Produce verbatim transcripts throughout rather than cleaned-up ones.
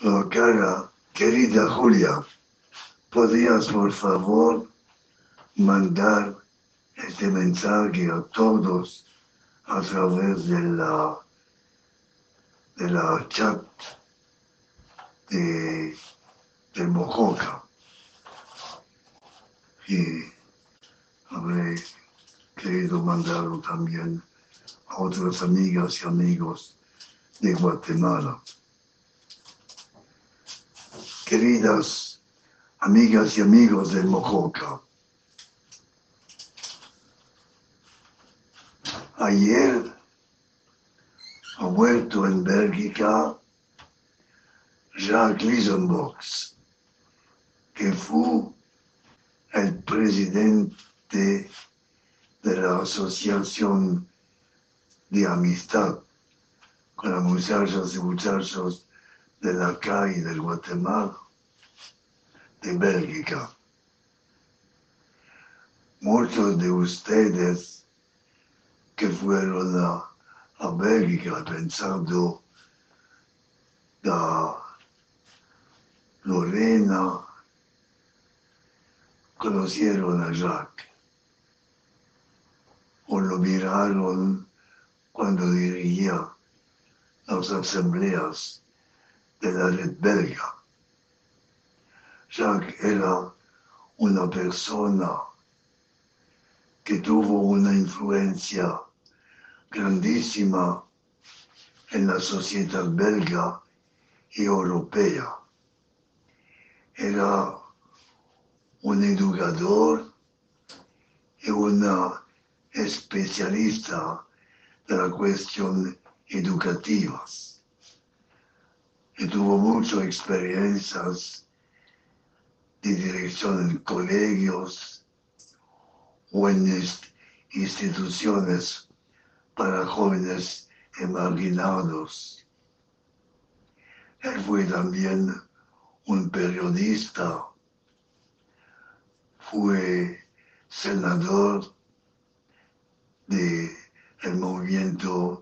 Oh, cara, querida Julia, ¿podrías por favor mandar este mensaje a todos a través de la, de la chat de, de Mojoca? Y habré querido mandarlo también a otras amigas y amigos de Guatemala. Queridas amigas y amigos de Mojoca, ayer ha muerto en Bélgica Jacques Lisenbox, que fue el presidente de la Asociación de Amistad con las muchachas y muchachos de la calle del Guatemala, de Bélgica. Muchos de ustedes que fueron a, a Bélgica pensando da Lorena conocieron a Jacques o lo miraron cuando dirigía las asambleas de la red belga. Jacques era una persona que tuvo una influencia grandísima en la sociedad belga y europea. Era un educador y una especialista de la cuestión educativas. Y tuvo muchas experiencias de dirección en colegios o en instituciones para jóvenes emarginados. Él fue también un periodista, fue senador del movimiento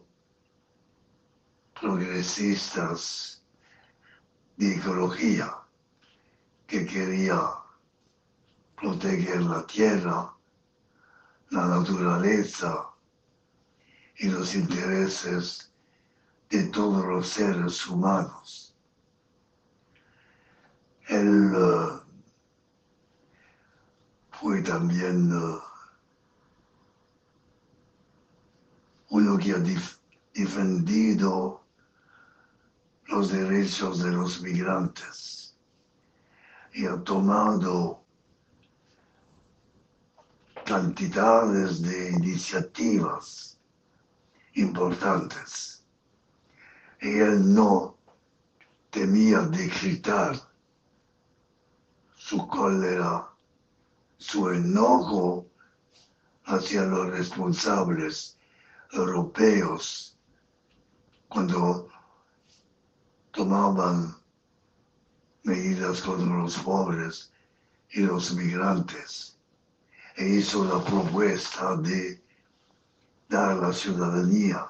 progresistas de ecología, que quería proteger la tierra, la naturaleza y los intereses de todos los seres humanos. Él uh, fue también uh, uno que ha dif- defendido los derechos de los migrantes y ha tomado cantidades de iniciativas importantes. Y él no temía de gritar su cólera, su enojo hacia los responsables europeos cuando tomaban medidas contra los pobres y los migrantes, e hizo la propuesta de dar la ciudadanía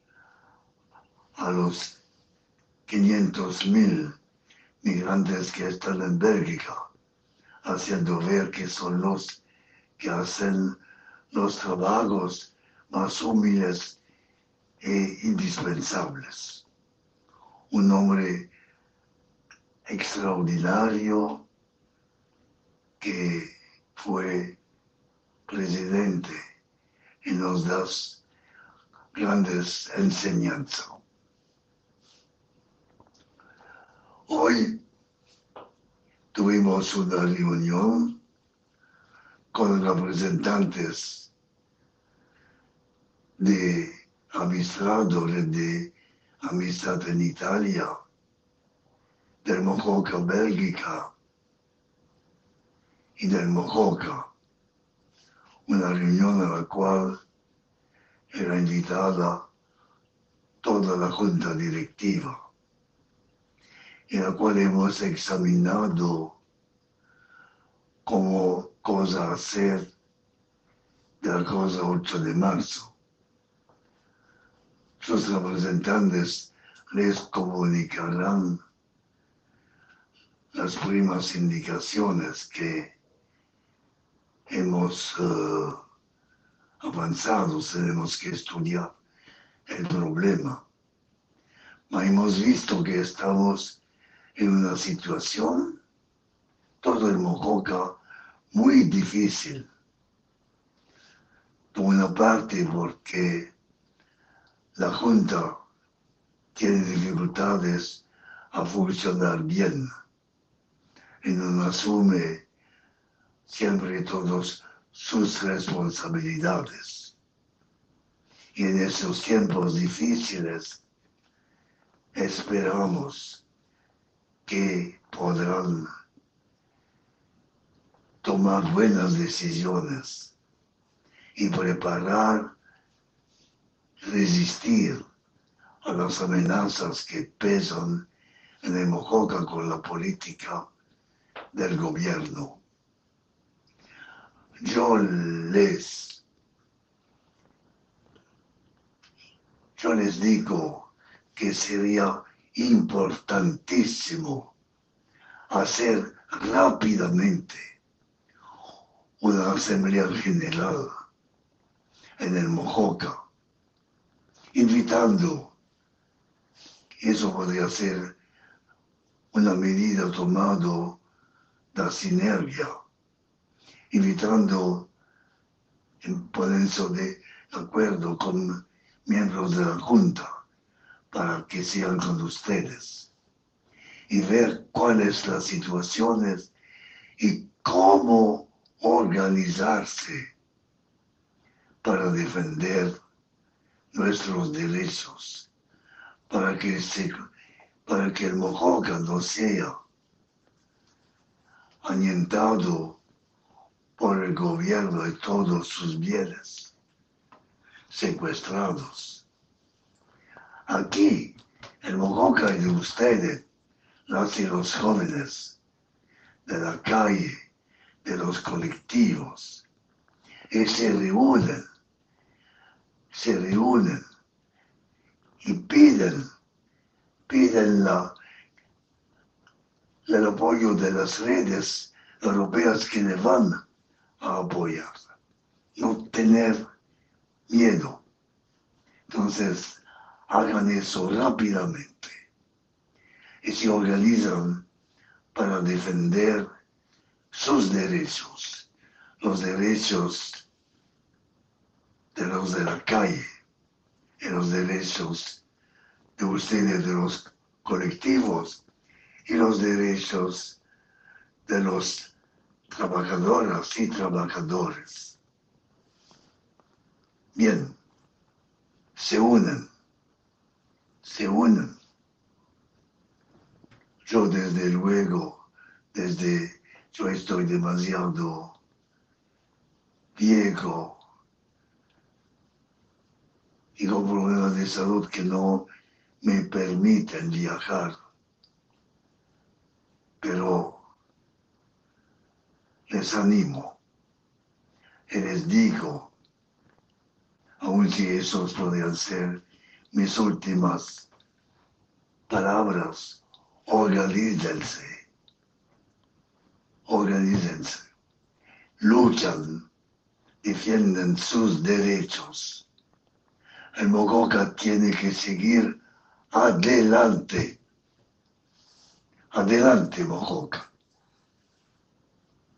a los quinientos mil migrantes que están en Bélgica, haciendo ver que son los que hacen los trabajos más humildes e indispensables. Un hombre extraordinario que fue presidente y nos da grandes enseñanzas. Hoy tuvimos una reunión con representantes de administradores de amistad en Italia, del Mojoca Bélgica y del Mojoca, una reunión a la cual era invitada toda la junta directiva, en la cual hemos examinado cómo cosa hacer de la cosa ocho de marzo. Sus representantes les comunicarán las primeras indicaciones que hemos uh, avanzado, tenemos que estudiar el problema. Pero hemos visto que estamos en una situación, todo el Mococa, muy difícil. Por una parte, porque la Junta tiene dificultades a funcionar bien y no asume siempre todas sus responsabilidades. Y en esos tiempos difíciles esperamos que podrán tomar buenas decisiones y preparar, resistir a las amenazas que pesan en el Mococa con la política del gobierno. Yo les, yo les digo que sería importantísimo hacer rápidamente una asamblea general en el Mococa, invitando, eso podría ser una medida tomada de sinergia, invitando en ponerse de acuerdo con miembros de la Junta para que sean con ustedes y ver cuáles las situaciones y cómo organizarse para defender nuestros derechos, para que, se, para que el Mococa no sea ahuyentado por el gobierno y todos sus bienes secuestrados. Aquí, el Mococa y de ustedes, nace los jóvenes de la calle, de los colectivos, y se reúnen, se reúnen y piden, piden la, el apoyo de las redes europeas que le van a apoyar, no tener miedo. Entonces, hagan eso rápidamente y se organizan para defender sus derechos, los derechos de los de la calle y los derechos de ustedes, de los colectivos, y los derechos de los trabajadoras y trabajadores. Bien, se unen, se unen. Yo desde luego, desde, yo estoy demasiado viejo y con problemas de salud que no me permiten viajar, pero les animo y les digo, aun si esos podrían ser mis últimas palabras, organícense, organícense, luchan, defienden sus derechos. El Mococa tiene que seguir adelante, adelante Mococa.